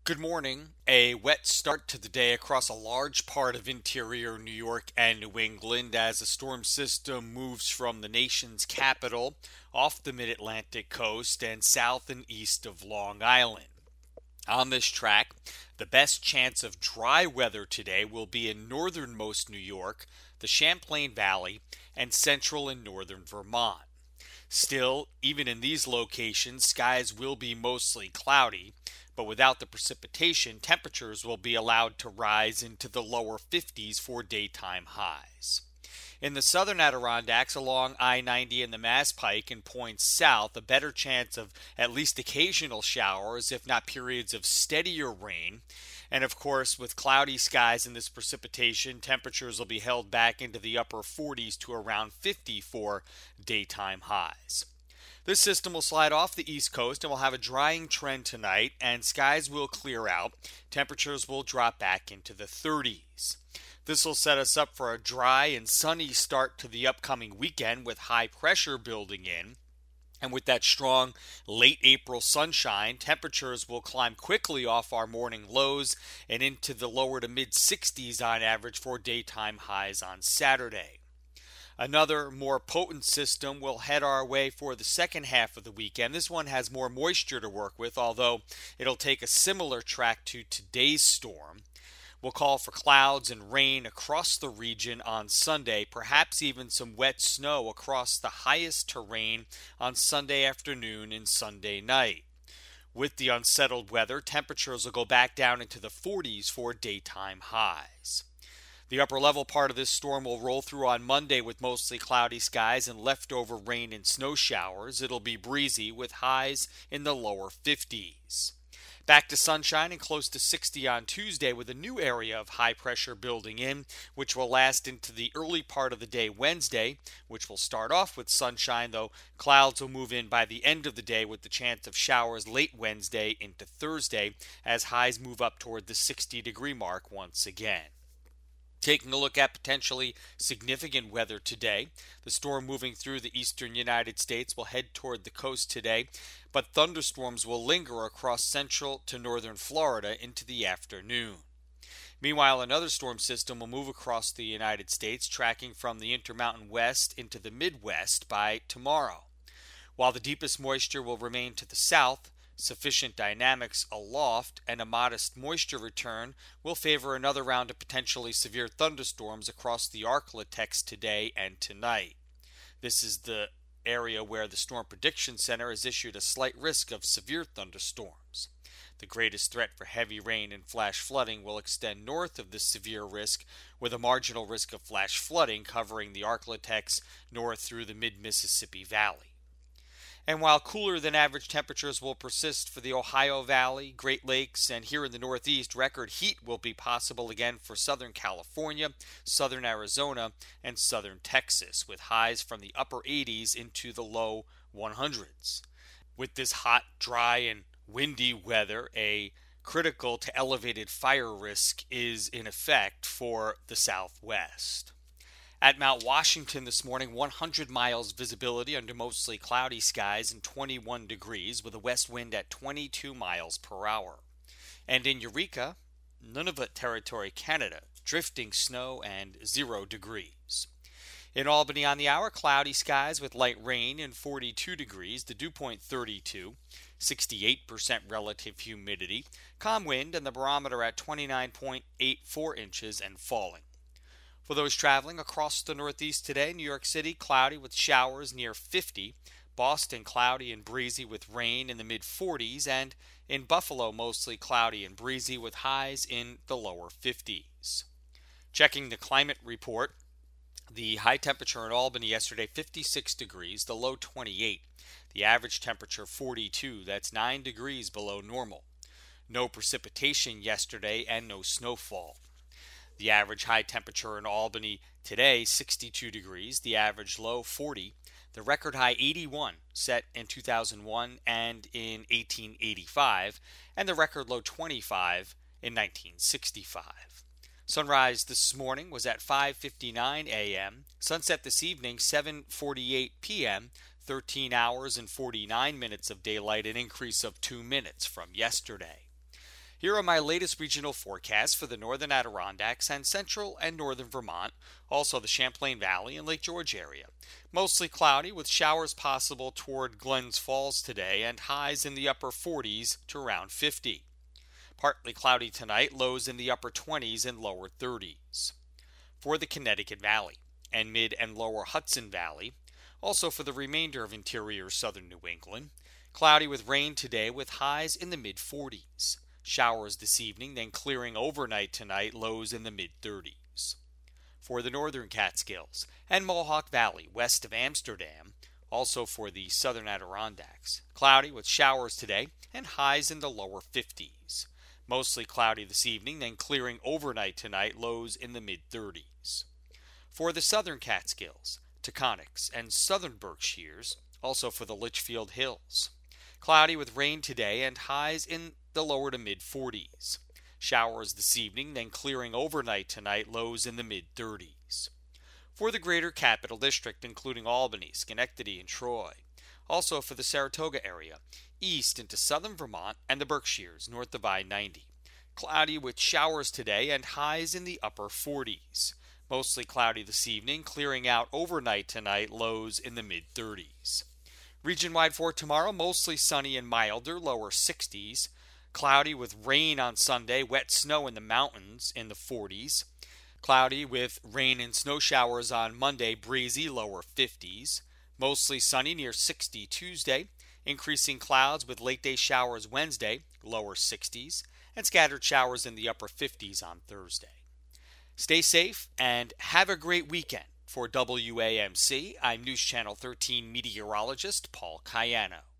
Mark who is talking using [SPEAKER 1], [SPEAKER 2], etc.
[SPEAKER 1] Good morning. A wet start to the day across a large part of interior New York and New England as a storm system moves from the nation's capital off the mid Atlantic coast and south and east of Long Island. On this track, the best chance of dry weather today will be in northernmost New York, the Champlain Valley, and central and northern Vermont. Still, even in these locations, skies will be mostly cloudy, but without the precipitation, temperatures will be allowed to rise into the lower 50s for daytime highs. In the southern Adirondacks along I 90 and the Mass Pike and points south, a better chance of at least occasional showers, if not periods of steadier rain. And of course, with cloudy skies and this precipitation, temperatures will be held back into the upper 40s to around 50 for daytime highs. This system will slide off the east coast and will have a drying trend tonight, and skies will clear out. Temperatures will drop back into the 30s. This will set us up for a dry and sunny start to the upcoming weekend with high pressure building in. And with that strong late April sunshine, temperatures will climb quickly off our morning lows and into the lower to mid 60s on average for daytime highs on Saturday. Another more potent system will head our way for the second half of the weekend. This one has more moisture to work with, although it'll take a similar track to today's storm. We'll call for clouds and rain across the region on Sunday, perhaps even some wet snow across the highest terrain on Sunday afternoon and Sunday night. With the unsettled weather, temperatures will go back down into the 40s for daytime highs. The upper level part of this storm will roll through on Monday with mostly cloudy skies and leftover rain and snow showers. It'll be breezy with highs in the lower 50s. Back to sunshine and close to 60 on Tuesday with a new area of high pressure building in, which will last into the early part of the day Wednesday, which will start off with sunshine, though clouds will move in by the end of the day with the chance of showers late Wednesday into Thursday as highs move up toward the 60-degree mark once again. Taking a look at potentially significant weather today, the storm moving through the eastern United States will head toward the coast today, but thunderstorms will linger across central to northern Florida into the afternoon. Meanwhile, another storm system will move across the United States, tracking from the Intermountain West into the Midwest by tomorrow. While the deepest moisture will remain to the south, sufficient dynamics aloft and a modest moisture return will favor another round of potentially severe thunderstorms across the Arklatex today and tonight. This is the area where the Storm Prediction Center has issued a slight risk of severe thunderstorms. The greatest threat for heavy rain and flash flooding will extend north of this severe risk, with a marginal risk of flash flooding covering the Arklatex north through the mid-Mississippi Valley. And while cooler than average temperatures will persist for the Ohio Valley, Great Lakes, and here in the Northeast, record heat will be possible again for Southern California, Southern Arizona, and Southern Texas, with highs from the upper 80s into the low 100s. With this hot, dry, and windy weather, a critical to elevated fire risk is in effect for the Southwest. At Mount Washington this morning, 100 miles visibility under mostly cloudy skies and 21 degrees with a west wind at 22 miles per hour. And in Eureka, Nunavut Territory, Canada, drifting snow and 0 degrees. In Albany on the hour, cloudy skies with light rain and 42 degrees, the dew point 32, 68% relative humidity, calm wind and the barometer at 29.84 inches and falling. For those traveling across the Northeast today, New York City cloudy with showers near 50, Boston cloudy and breezy with rain in the mid-40s, and in Buffalo mostly cloudy and breezy with highs in the lower 50s. Checking the climate report, the high temperature in Albany yesterday 56 degrees, the low 28, the average temperature 42, that's 9 degrees below normal. No precipitation yesterday and no snowfall. The average high temperature in Albany today, 62 degrees. The average low, 40. The record high, 81, set in 2001 and in 1885. And the record low, 25, in 1965. Sunrise this morning was at 5:59 a.m. Sunset this evening, 7:48 p.m. 13 hours and 49 minutes of daylight, an increase of 2 minutes from yesterday. Here are my latest regional forecasts for the northern Adirondacks and central and northern Vermont, also the Champlain Valley and Lake George area. Mostly cloudy with showers possible toward Glens Falls today and highs in the upper 40s to around 50. Partly cloudy tonight, lows in the upper 20s and lower 30s. For the Connecticut Valley and mid and lower Hudson Valley, also for the remainder of interior southern New England, cloudy with rain today with highs in the mid 40s. Showers this evening, then clearing overnight tonight, lows in the mid-30s. For the northern Catskills and Mohawk Valley west of Amsterdam, also for the southern Adirondacks, cloudy with showers today and highs in the lower 50s. Mostly cloudy this evening, then clearing overnight tonight, lows in the mid-30s. For the southern Catskills, Taconics, and southern Berkshires, also for the Litchfield Hills, cloudy with rain today and highs in the lower to mid-40s. Showers this evening, then clearing overnight tonight, lows in the mid-30s. For the greater Capital District, including Albany, Schenectady, and Troy. Also for the Saratoga area, east into southern Vermont and the Berkshires, north of I-90. Cloudy with showers today and highs in the upper 40s. Mostly cloudy this evening, clearing out overnight tonight, lows in the mid-30s. Region-wide for tomorrow, mostly sunny and milder, lower 60s. Cloudy with rain on Sunday, wet snow in the mountains in the 40s. Cloudy with rain and snow showers on Monday, breezy, lower 50s. Mostly sunny near 60 Tuesday. Increasing clouds with late day showers Wednesday, lower 60s. And scattered showers in the upper 50s on Thursday. Stay safe and have a great weekend. For WAMC, I'm News Channel 13 meteorologist Paul Cayano.